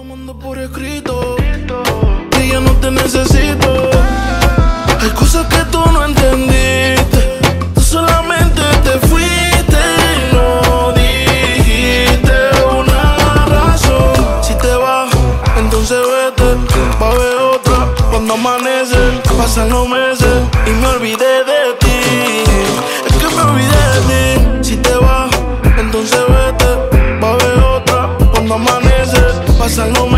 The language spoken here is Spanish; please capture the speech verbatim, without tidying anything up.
mando por escrito que ya no te necesito. Hay cosas que tú no entendiste. Tú solamente te fuiste y no dijiste una razón. Si te vas, entonces vete. Va a haber otra cuando amanece. Pasan los meses y me olvidé de ti. Es que me olvidé de ti. Si te vas, entonces vete. Va a haber otra cuando amanece. Pasan los meses.